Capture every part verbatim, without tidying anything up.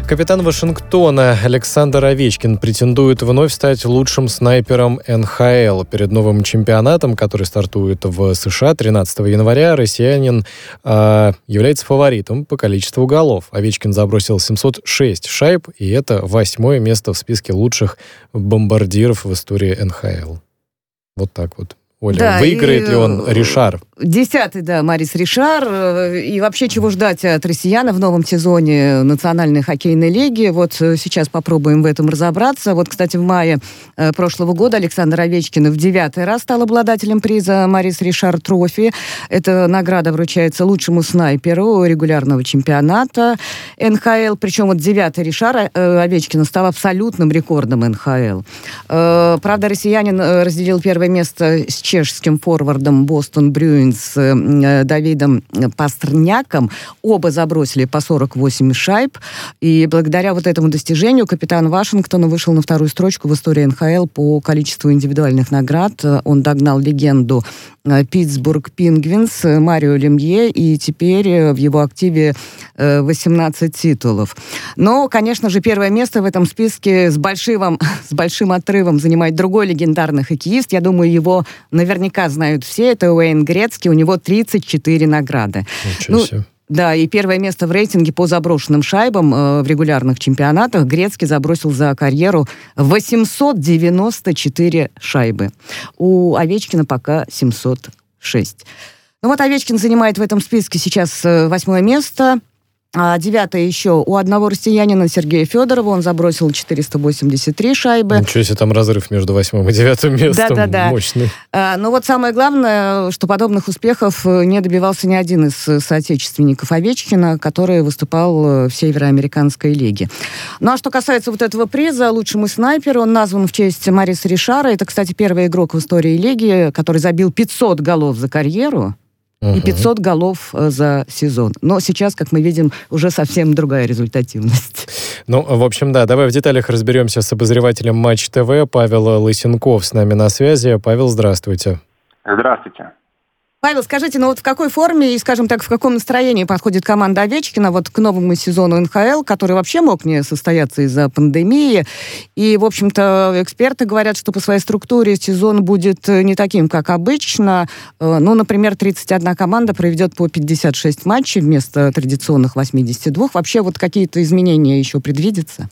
Капитан Вашингтона Александр Овечкин претендует вновь стать лучшим снайпером эн ха эл. Перед новым чемпионатом, который стартует в США тринадцатого января, россиянин э, является фаворитом по количеству голов. Овечкин забросил семьсот шесть шайб, и это восьмое место в списке лучших бомбардиров в истории эн ха эл. Вот так вот. Оля, да, выиграет и... ли он Ришар? Десятый, да, Марис Ришар. И вообще, чего ждать от россиян в новом сезоне Национальной хоккейной лиги? Вот сейчас попробуем в этом разобраться. Вот, кстати, в мае прошлого года Александр Овечкин в девятый раз стал обладателем приза Марис Ришар Трофи. Эта награда вручается лучшему снайперу регулярного чемпионата эн ха эл. Причем вот девятый Ришар Овечкина стал абсолютным рекордом эн ха эл. Правда, россиянин разделил первое место с чешским форвардом Бостон Брюинс Давидом Пастерняком. Оба забросили по сорок восемь шайб. И благодаря вот этому достижению капитан Вашингтона вышел на вторую строчку в истории эн ха эл по количеству индивидуальных наград. Он догнал легенду Питтсбург Пингвинс Марио Лемье, и теперь в его активе восемнадцать титулов. Но, конечно же, первое место в этом списке с большим, с большим отрывом занимает другой легендарный хоккеист. Я думаю, его наверняка знают все. Это Уэйн Грецкий. У него тридцать четыре награды. Ничего себе. Ну, да, и первое место в рейтинге по заброшенным шайбам э, в регулярных чемпионатах Грецкий забросил за карьеру восемьсот девяносто четыре шайбы. У Овечкина пока семьсот шесть. Ну вот Овечкин занимает в этом списке сейчас восьмое место. А девятое еще у одного россиянина Сергея Федорова. Он забросил четыреста восемьдесят три шайбы. Ничего себе, там разрыв между восьмым и девятым местом. Да-да-да. Мощный. А, но вот самое главное, что подобных успехов не добивался ни один из соотечественников Овечкина, который выступал в Североамериканской лиге. Ну а что касается вот этого приза лучшему снайперу, он назван в честь Мариса Ришара. Это, кстати, первый игрок в истории лиги, который забил пятьсот голов за карьеру. И пятьсот голов за сезон. Но сейчас, как мы видим, уже совсем другая результативность. Ну, в общем, да, давай в деталях разберемся с обозревателем Матч ТВ. Павел Лысенков с нами на связи. Павел, здравствуйте. Здравствуйте. Павел, скажите, ну вот в какой форме и, скажем так, в каком настроении подходит команда Овечкина вот к новому сезону эн ха эл, который вообще мог не состояться из-за пандемии? И, в общем-то, эксперты говорят, что по своей структуре сезон будет не таким, как обычно. Ну, например, тридцать одна команда проведет по пятьдесят шесть матчей вместо традиционных восьмидесяти двух. Вообще вот какие-то изменения еще предвидятся?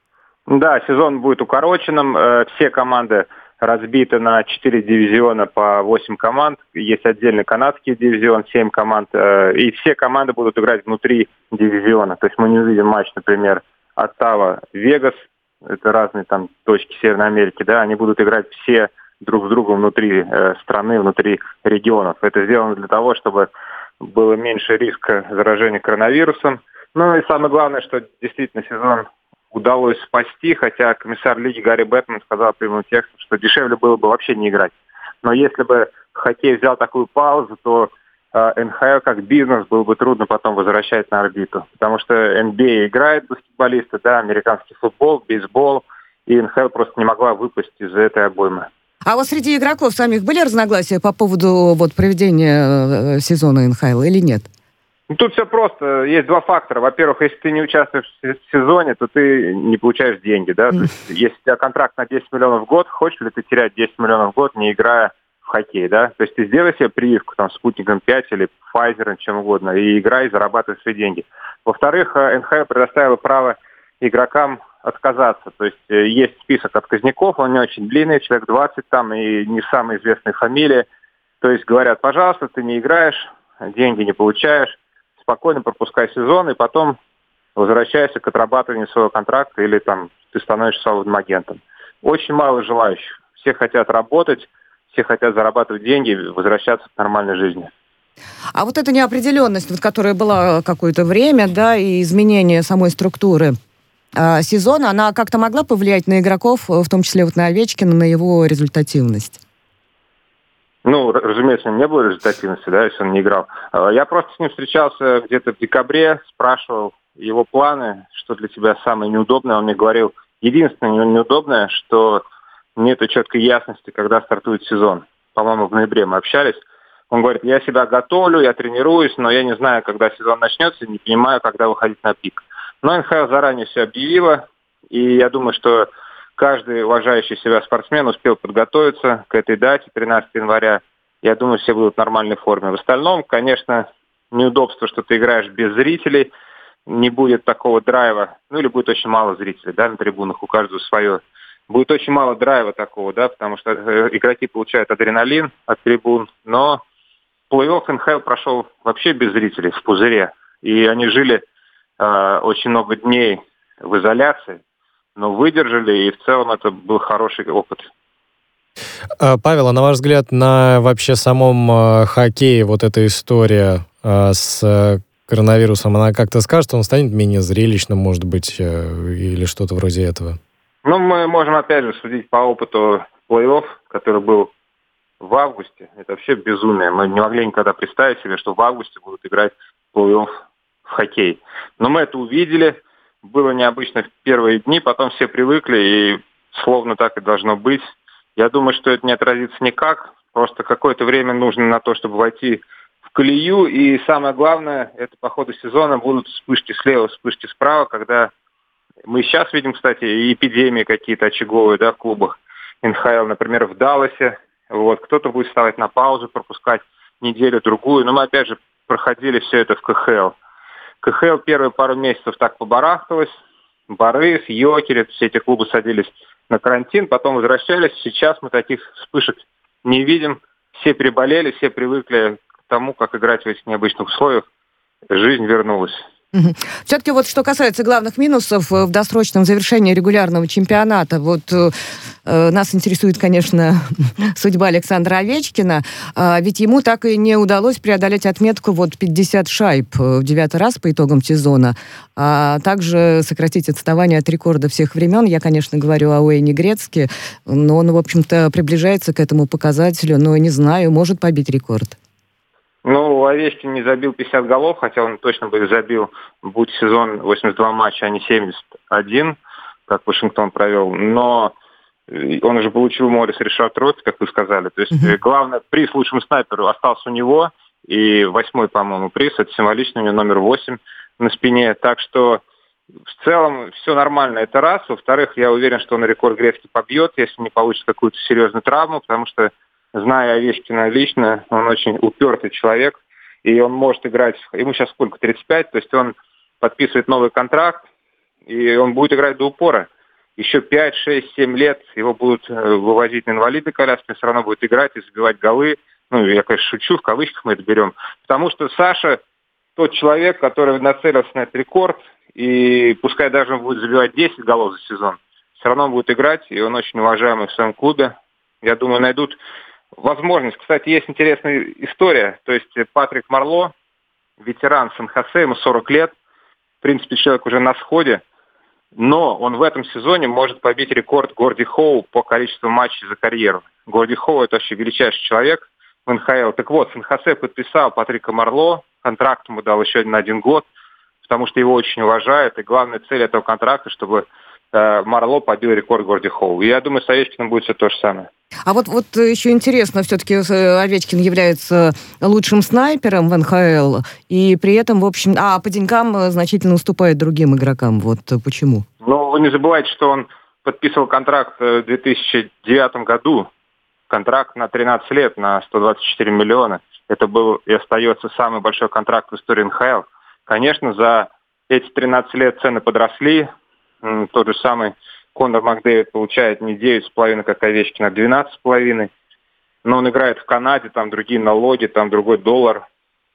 Да, сезон будет укороченным. Все команды разбиты на четыре дивизиона по восемь команд. Есть отдельный канадский дивизион, семь команд. И все команды будут играть внутри дивизиона. То есть мы не увидим матч, например, Оттава-Вегас. Это разные там точки Северной Америки. Да, они будут играть все друг с другом внутри страны, внутри регионов. Это сделано для того, чтобы было меньше риска заражения коронавирусом. Ну и самое главное, что действительно сезон удалось спасти, хотя комиссар лиги Гарри Бэтмен сказал прямым текстом, что дешевле было бы вообще не играть. Но если бы хоккей взял такую паузу, то э, эн ха эл как бизнес было бы трудно потом возвращать на орбиту. Потому что эн би эй играет баскетболисты, да, американский футбол, бейсбол, и эн ха эл просто не могла выпасть из этой обоймы. А вот среди игроков самих были разногласия по поводу вот, проведения сезона эн ха эл или нет? Ну, тут все просто. Есть два фактора. Во-первых, если ты не участвуешь в сезоне, то ты не получаешь деньги, да. То есть, если у тебя контракт на десять миллионов в год, хочешь ли ты терять десять миллионов в год, не играя в хоккей, да? То есть ты сделай себе прививку там Спутником пять или Pfizer, чем угодно, и играй, и зарабатывай свои деньги. Во-вторых, эн ха эл предоставила право игрокам отказаться. То есть есть список отказников, он не очень длинный, человек двадцать там, и не самые известные фамилии. То есть говорят, пожалуйста, ты не играешь, деньги не получаешь, спокойно пропускай сезон, и потом возвращайся к отрабатыванию своего контракта, или там ты становишься свободным агентом. Очень мало желающих. Все хотят работать, все хотят зарабатывать деньги, возвращаться к нормальной жизни. А вот эта неопределенность, вот, которая была какое-то время, да, и изменение самой структуры э, сезона, она как-то могла повлиять на игроков, в том числе вот на Овечкина, на его результативность? Ну, разумеется, у него не было результативности, да, если он не играл. Я просто с ним встречался где-то в декабре, спрашивал его планы, что для тебя самое неудобное. Он мне говорил, единственное неудобное, что нет четкой ясности, когда стартует сезон. По-моему, в ноябре мы общались. Он говорит, я себя готовлю, я тренируюсь, но я не знаю, когда сезон начнется, не понимаю, когда выходить на пик. Но эн ха эл заранее все объявила, и я думаю, что каждый уважающий себя спортсмен успел подготовиться к этой дате, тринадцатого января. Я думаю, все будут в нормальной форме. В остальном, конечно, неудобство, что ты играешь без зрителей, не будет такого драйва, ну или будет очень мало зрителей, да, на трибунах, у каждого свое. Будет очень мало драйва такого, да, потому что игроки получают адреналин от трибун, но плей-офф эн ха эл прошел вообще без зрителей, в пузыре, и они жили э, очень много дней в изоляции, но выдержали, и в целом это был хороший опыт. Павел, а на ваш взгляд, на вообще самом э, хоккее вот эта история э, с э, коронавирусом, она как-то скажет, он станет менее зрелищным, может быть, э, или что-то вроде этого? Ну, мы можем, опять же, судить по опыту плей-офф, который был в августе. Это вообще безумие. Мы не могли никогда представить себе, что в августе будут играть плей-офф в хоккей. Но мы это увидели. Было необычно в первые дни, потом все привыкли, и словно так и должно быть. Я думаю, что это не отразится никак. Просто какое-то время нужно на то, чтобы войти в колею. И самое главное, это по ходу сезона будут вспышки слева, вспышки справа, когда мы сейчас видим, кстати, и эпидемии какие-то очаговые, да, в клубах эн ха эл, например, в Далласе. Вот, кто-то будет вставать на паузу, пропускать неделю-другую. Но мы, опять же, проходили все это в ка ха эл. ка ха эл первые пару месяцев так побарахталось. Борис, Йокерь, все эти клубы садились на карантин, потом возвращались. Сейчас мы таких вспышек не видим. Все переболели, все привыкли к тому, как играть в этих необычных условиях. Жизнь вернулась. Все-таки вот что касается главных минусов в досрочном завершении регулярного чемпионата, вот э, нас интересует, конечно, судьба Александра Овечкина, э, ведь ему так и не удалось преодолеть отметку вот пятьдесят шайб в девятый раз по итогам сезона, а также сократить отставание от рекорда всех времен. Я, конечно, говорю о Уэйне Грецке, но он, в общем-то, приближается к этому показателю, но не знаю, может побить рекорд. Ну, Овечкин не забил пятьдесят голов, хотя он точно бы забил, будь сезон восемьдесят два матча, а не семьдесят один, как Вашингтон провел. Но он уже получил Морис Ришар Трофи, как вы сказали. То есть mm-hmm. главное, приз лучшему снайперу остался у него. И восьмой, по-моему, приз, это символично, у него номер восемь на спине. Так что в целом все нормально, это раз. Во-вторых, я уверен, что он рекорд Грецки побьет, если не получит какую-то серьезную травму, потому что, зная Овечкина лично, он очень упертый человек, и он может играть, ему сейчас сколько, тридцать пять, то есть он подписывает новый контракт, и он будет играть до упора. Еще пять, шесть, семь лет его будут вывозить на инвалидной коляске, он все равно будет играть и забивать голы. Ну, я, конечно, шучу, в кавычках мы это берем. Потому что Саша тот человек, который нацелился на этот рекорд, и пускай даже он будет забивать десять голов за сезон, все равно он будет играть, и он очень уважаемый в своем клубе. Я думаю, найдут возможность. Кстати, есть интересная история. То есть Патрик Марло, ветеран Сан-Хосе, ему сорок лет. В принципе, человек уже на сходе. Но он в этом сезоне может побить рекорд Горди Хоу по количеству матчей за карьеру. Горди Хоу – это вообще величайший человек в эн ха эл. Так вот, Сан-Хосе подписал Патрика Марло. Контракт ему дал еще на один год, потому что его очень уважают. И главная цель этого контракта, чтобы э, Марло побил рекорд Горди Хоу. И я думаю, с Овечкиным будет все то же самое. А вот, вот еще интересно, все-таки Овечкин является лучшим снайпером в эн ха эл, и при этом, в общем, а по деньгам значительно уступает другим игрокам. Вот почему? Ну, вы не забывайте, что он подписывал контракт в две тысячи девятом году. Контракт на тринадцать лет, на сто двадцать четыре миллиона. Это был и остается самый большой контракт в истории эн ха эл. Конечно, за эти тринадцать лет цены подросли. Тот же самый Конор Макдэвид получает не девять с половиной, как Овечкин, а двенадцать с половиной. Но он играет в Канаде, там другие налоги, там другой доллар.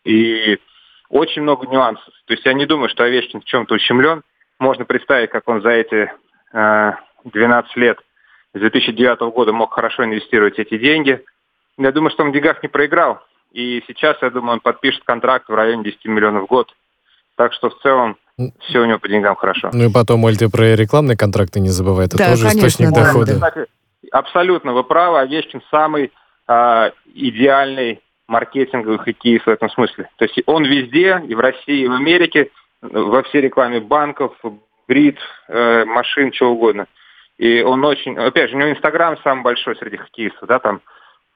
И очень много нюансов. То есть я не думаю, что Овечкин в чем-то ущемлен. Можно представить, как он за эти э, двенадцать лет с две тысячи девятого года мог хорошо инвестировать эти деньги. Я думаю, что он в деньгах не проиграл. И сейчас, я думаю, он подпишет контракт в районе десять миллионов в год. Так что в целом все у него по деньгам хорошо. Ну и потом, Оль, ты про рекламные контракты не забывай. Это да, тоже конечно, источник да, дохода. Да. Кстати, абсолютно, вы правы. Овечкин самый э, идеальный маркетинговый хоккеист в этом смысле. То есть он везде, и в России, и в Америке, во всей рекламе банков, брит, э, машин, чего угодно. И он очень... Опять же, у него Инстаграм самый большой среди хоккеистов, да, там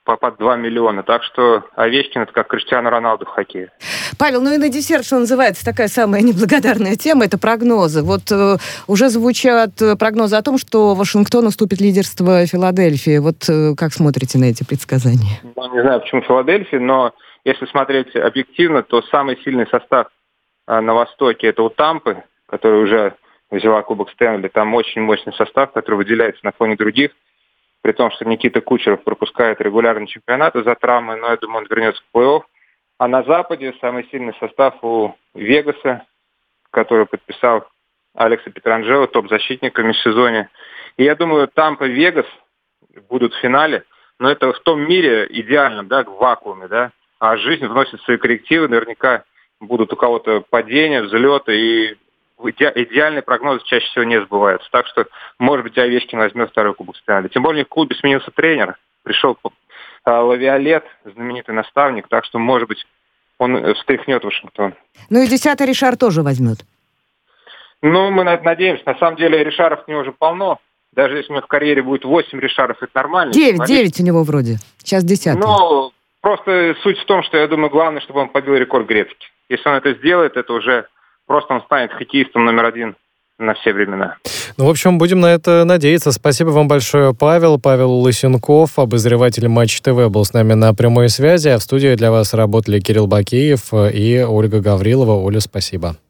по, по два миллиона. Так что Овечкин — это как Криштиану Роналду в хоккее. Павел, ну и на десерт, что называется, такая самая неблагодарная тема, это прогнозы. Вот э, уже звучат прогнозы о том, что Вашингтон уступит лидерство Филадельфии. Вот э, как смотрите на эти предсказания? Ну, не знаю, почему Филадельфия, но если смотреть объективно, то самый сильный состав э, на Востоке — это у Тампы, которая уже взяла Кубок Стэнли. Там очень мощный состав, который выделяется на фоне других. При том, что Никита Кучеров пропускает регулярный чемпионат из-за травмы, но я думаю, он вернется в плей-офф. А на Западе самый сильный состав у Вегаса, который подписал Алекса Петранджело, топ-защитника в межсезонье. И я думаю, Тампа и Вегас будут в финале, но это в том мире идеальном, да, в вакууме, да. А жизнь вносит свои коррективы, наверняка будут у кого-то падения, взлеты, и идеальные прогнозы чаще всего не сбываются. Так что, может быть, Овечкин возьмет второй Кубок Стэнли. Тем более в клубе сменился тренер. Пришел Лавиолет, знаменитый наставник. Так что, может быть, он встряхнет Вашингтон. Ну и десятый Ришар тоже возьмет. Ну, мы на это надеемся. На самом деле, Ришаров у него уже полно. Даже если у него в карьере будет восемь Ришаров, это нормально. Девять, девять у него вроде. Сейчас десятый. Ну, просто суть в том, что я думаю, главное, чтобы он побил рекорд Грецки. Если он это сделает, это уже... Просто он станет хоккеистом номер один на все времена. Ну, в общем, будем на это надеяться. Спасибо вам большое, Павел. Павел Лысенков, обозреватель Матч ТВ, был с нами на прямой связи. А в студии для вас работали Кирилл Бакеев и Ольга Гаврилова. Оля, спасибо.